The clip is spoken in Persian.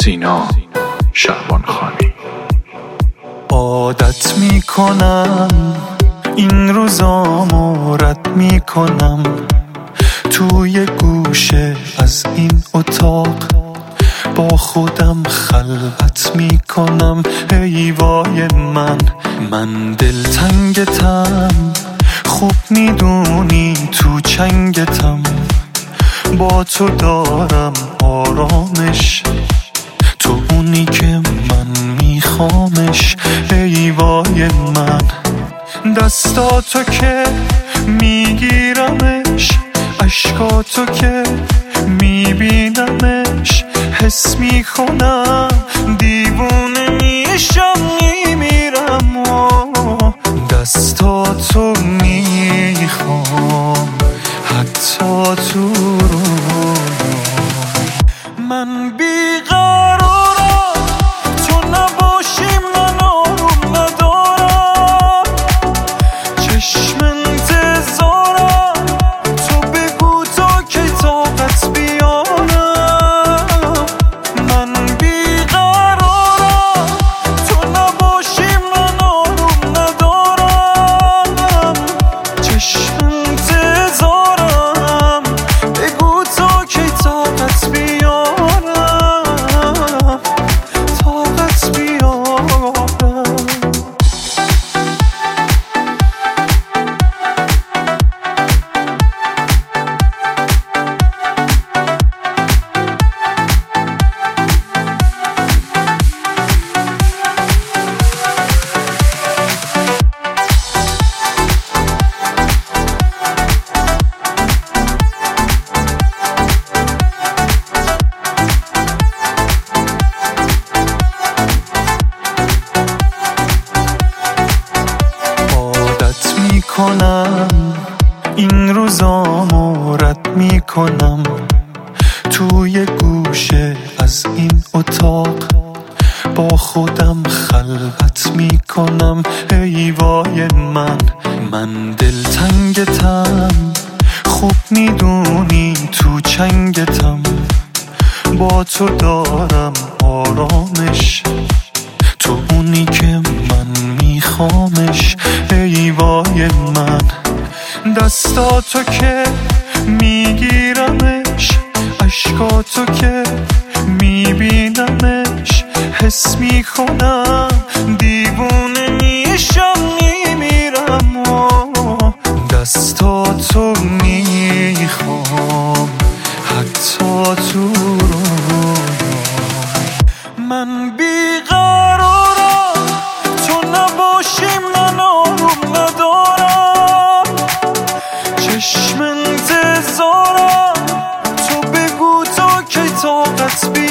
سینا شعبانخانی. عادت میکنم این روزامو رد میکنم، توی گوشه از این اتاق با خودم خلوت میکنم. ای وای من دلتنگتم، خوب میدونی تو چنگتم، با تو دارم آرامش، تو اونی که من میخوامش. ای وای دستاتو که میگیرمش، عشقاتو که میبینمش، حس میکنم دیوونه میشم میمیرم و دستاتو میخوام حتی تو رویام. من بیقرارم تو نباشی، من آروم ندارم، چشم انتظارم تو بگو تا کی طاقت بیارم. من بیقرارم تو نباشی، من آروم ندارم، چشم انتظارم بگو تا کی طاقت بیارم، طاقت بیارم. میکنم این روزامو رد میکنم، توی گوشه از این اتاق با خودم خلوت میکنم. ای وای من دلتنگتم، خوب میدونی تو چنگتم، با تو دارم آرامش، تو اونی که من میخوامش. ای وای دستاتو که میگیرمش، عشقاتو که میبینمش، حس میکنم دیوونه میشم میمیرم و دستاتو میخوام حتی تو رویام. من بیقرارم تو نباشی، من آروم ندارم، چشم انتظارم تو بگو تا کی طاقت بیارم.